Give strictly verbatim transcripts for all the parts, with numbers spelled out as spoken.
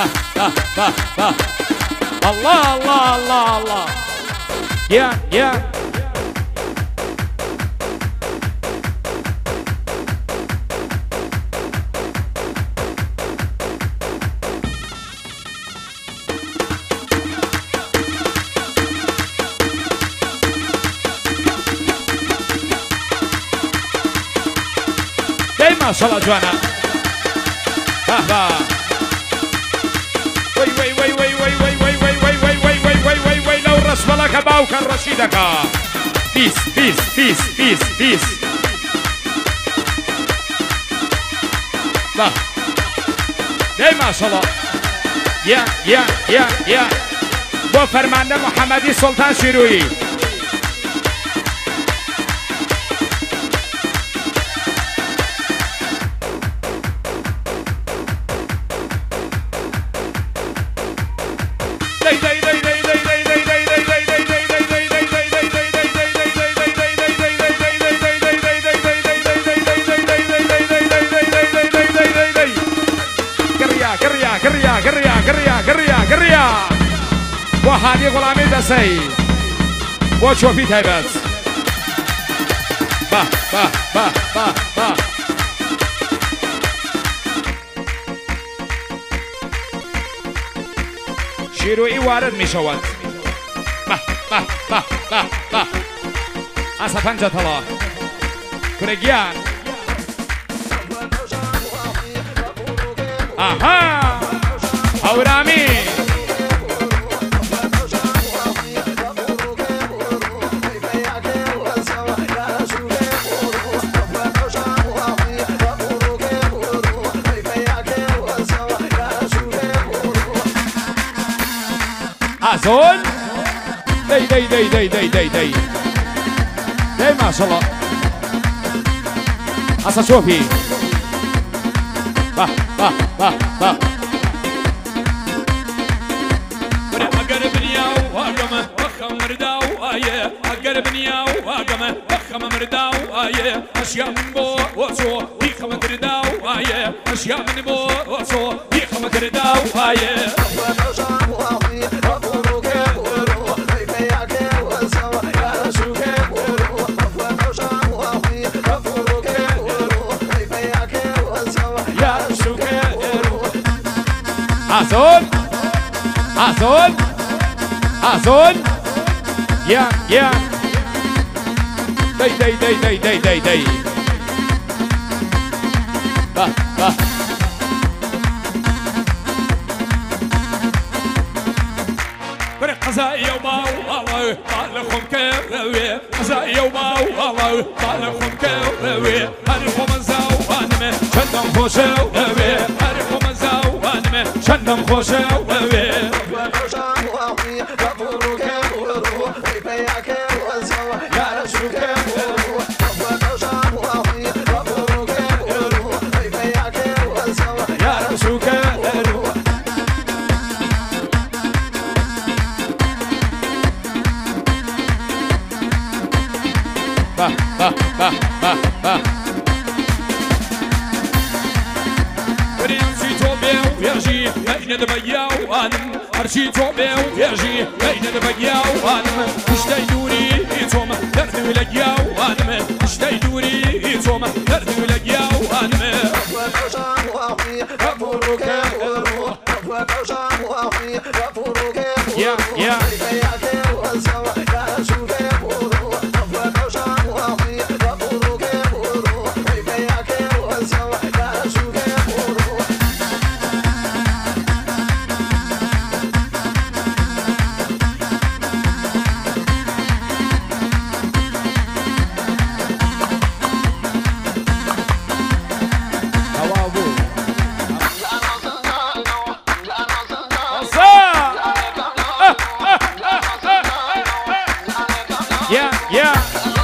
bah, bah, bah, bah. Allah, Allah, Allah, Allah. Yeah, yeah. ما شاء الله جوانا بابا وي وي وي وي وي وي وي وي وي وي وي وي وي وي وي لو رسم لك باوكا رشيدك بيس بيس بيس بيس بيس با دي ما شاء الله يا يا يا يا بو فرمانده محمدی سلطان شیرویی وهذه غلامي دسي وشوفي تايبت با با با با با شیرویی وارد می شود با با با با با از پنجه طلا کرگیان آها اورامی أزول دي دي دي دي دي دي دي دي ما شاء الله أصلا شوفي با با با با أقربني وأقمة وخم مرداو آيه أقربني وأقمة وخم مرداو آيه أشياء من بو وصو يخم مرداو آيه أشياء من بو وصو يخم مرداو آيه أزول أزول أزول يا يا دي دي دي دي دي دي دي با با بري قزايا وما والله طالخهم كروي قزايا وما والله طالخهم كروي هرخم زوانمه شندم خوشوي هرخم زوانمه شندم خوشوي با با با با با بريمشي توبيو يرجي بين دبياو انم ارشي توبيو يرجي بين دبياو انم اشتي دوري يتوم درد ولقياو انم اشتي دوري يتوم درد ولقياو انم يا يا Yeah, yeah.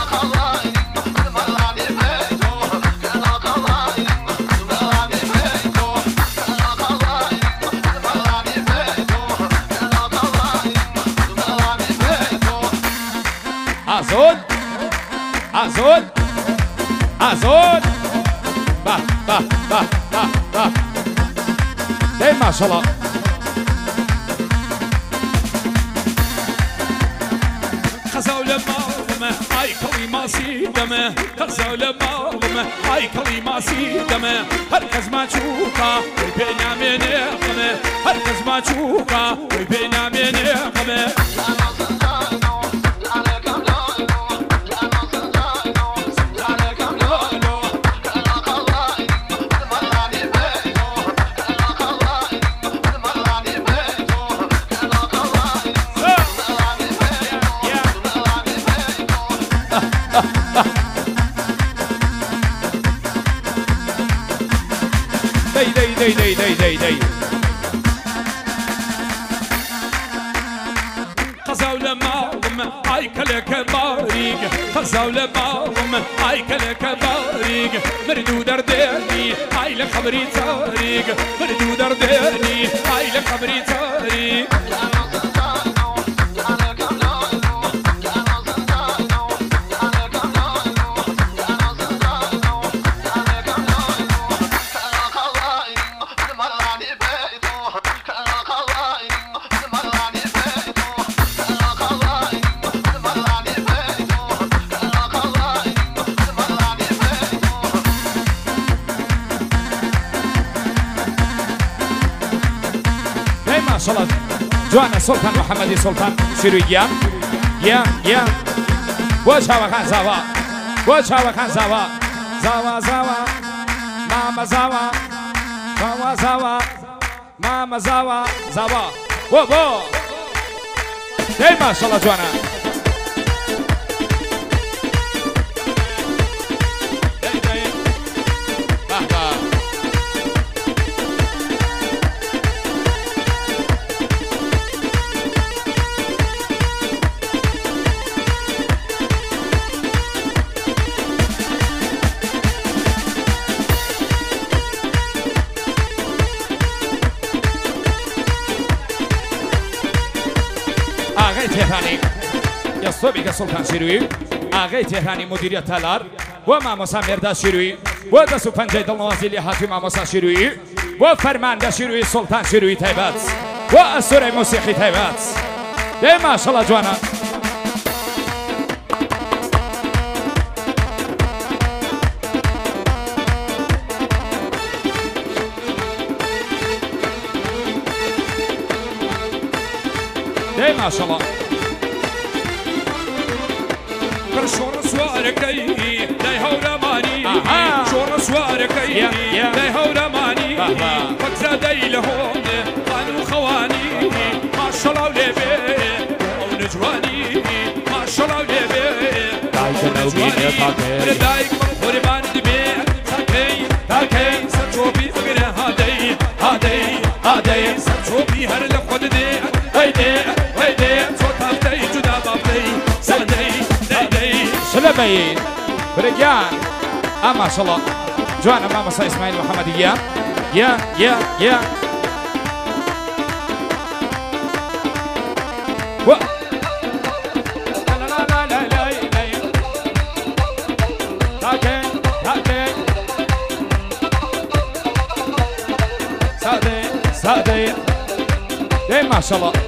Azul, azul, azul. Bah, bah, bah, bah, bah. Hey, maşallah. کەڵی ماسی دەمە قەزە لە ماڵمە ئای کەڵی ماسی دەمە هەر کەس ماچووکە وەی پێ نامێنێ غەمە هەر کەس ماچووکە وەی پێ نامێنێ غەمە دەی دەی دەی دەی دەی قەزاو لە ماڵم ئای کەلەکە باریک قەزاو لە ماڵم ئای کەلەکە باریک مردوو دەردێنی ئای لە خەبری تاریک مردوو دەردێنی ئای لە خەبری تاریک صلاة جوانا سلطان محمدي سلطان سيرو يام يام يام وشاوا خان زاوا وشاوا خان زاوا زاوا زاوا ماما زاوا زاوا زاوا ماما زاوا زاوا وو وو داي ما شاء الله جوانا داي داي بابا آقای تهرانی یا صبحی سلطان شیروی آقای تهرانی مدیریت تالار و ماموسا مردا شیروی و دستو پنجه دلنوازی لیحاتی ماموسا شیروی و فرمانده شیروی سلطان شیروی تایبت و اسطوره موسیقی تایبت ده ماشالله جوانا ده ماشالله شۆڕ سوارەکەی دای هەورەمانی شۆڕ سوارەکەی دای هەورەمانی فەکزادەی لە هۆنێ خان و خەوانی ماشەڵاو لێبێ ئەو نەجوانی ماشەڵاو لێبێ دایک قوربان دبێ تاکەی تاکەی سەرچۆپی بگرە هادەی هادەی هادەی سەرچۆپی هەر لە خۆ دێ هەیدێ هەیدێ چۆ تافتەی جودا بابدەی سەدەی سلامي برجان آه ما شاء الله جوانا ماما صا اسماعيل محمد يا يا يا يا و لا لا لا لا لا تاكي تاكي سادي سادي ده ما شاء الله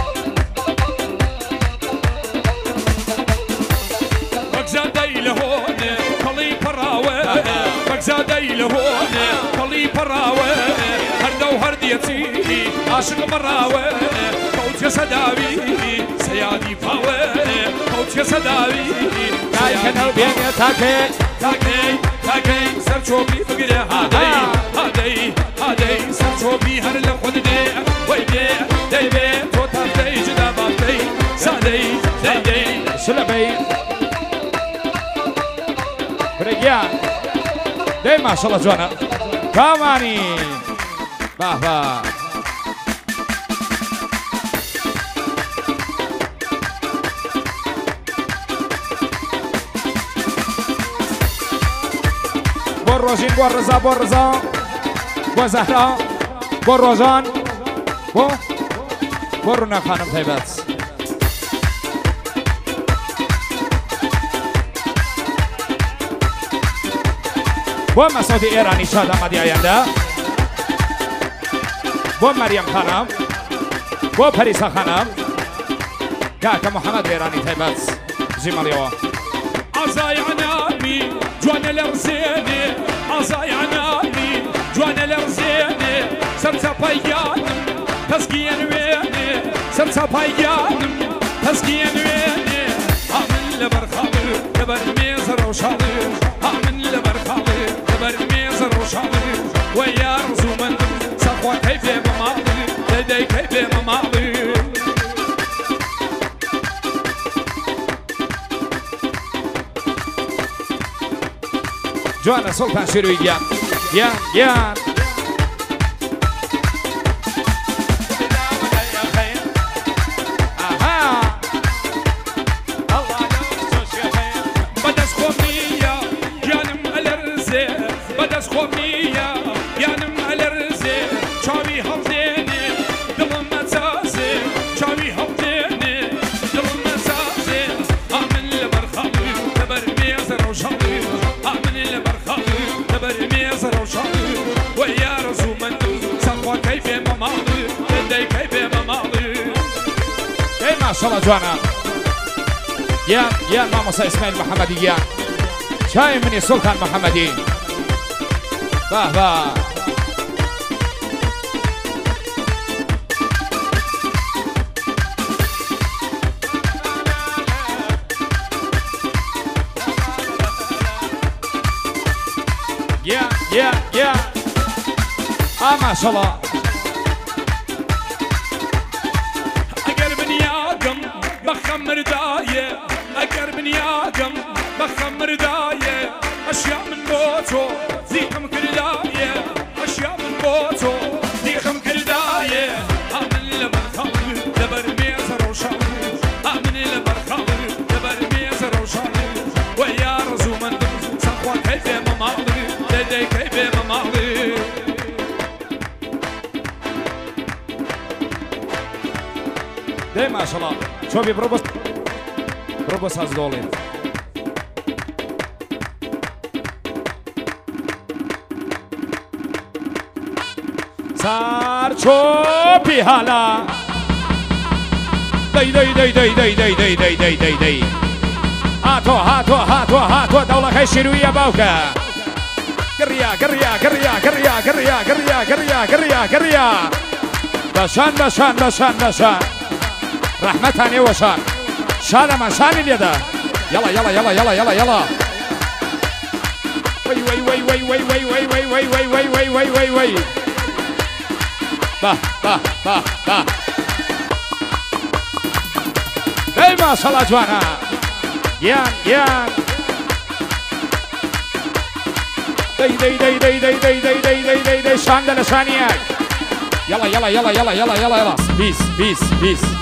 زادەی لە هۆنێ کەڵی پەڕاوە هەردە و هەردیەچی عاشق بەڕاوە کەوتێ سەداوی سەیادی پاوە کەوتێ سەداوی تاکەنەو بێنێ تاکێ تاکەی تاکەی سەرچۆپی بگرێ هادەی هادەی هادەی سەرچۆپی هەر لە خۆ دێ وەی دێ دەیبێ تۆ تافتەی جدا بابدەی سادەی دەیدەی سلەبەی برگیان ده ما شاء الله جوانا كاماني بابا بروجين برزا برزا وزهرا بروجان بو برونا خانم تایبت با مسعود ایرانی شاد آمدی آینده با مریم خانم با پریسا خانم کاکا محمد ایرانی تایبت زیمالیو عزاي عنامي جوانا الارزيني عزاي عنامي جوانا الارزيني سرسا بيانم تسقين ويني سرسا بيانم تسقين ويني عمل لبرخالي لبر ميزر وشالي عمل لبرخالي لبر ميزر وشالي ويا رزومن صفوة كيفي ممالي لدي كيفي ممالي جوانا سلطان شروع گیان گیان گیان ما شاء الله جوانا يا يا ماما اسماعيل محمدي يا شايف مني سلطان محمدي باه باه يا يا يا اه ما شاء الله بخمر داية أقرب نياقم بخمر داية أشياء من موتو ذيكم كرداية أشياء من موتو ذيكم كرداية آمن لبرخالي لبر ميزر وشالي آمن لبرخالي لبر ميزر وشالي ويا رزومن صفوة كيفي ممالي لدي كيفي ممالي ده ما شاء الله شوفي بروبوس بروبوس از دولي سار چوبی حالا دی دی دی دی دی دی دی دی دی دی دی هاتو هاتو هاتو هاتو دولة خي شروية باوكا قريا قريا قريا قريا قريا قريا قريا قريا قريا بشان بشان بشان بشان رحمتاني وشان شان ما شان اليدا يلا يلا يلا يلا يلا يلا وي وي وي وي وي وي وي وي وي وي وي وي وي وي با با با با اي ما شاء الله جوانا يان يان دي دي دي دي دي دي دي دي دي دي دي شان دل شانيك يلا يلا يلا يلا يلا يلا يلا بيس بيس بيس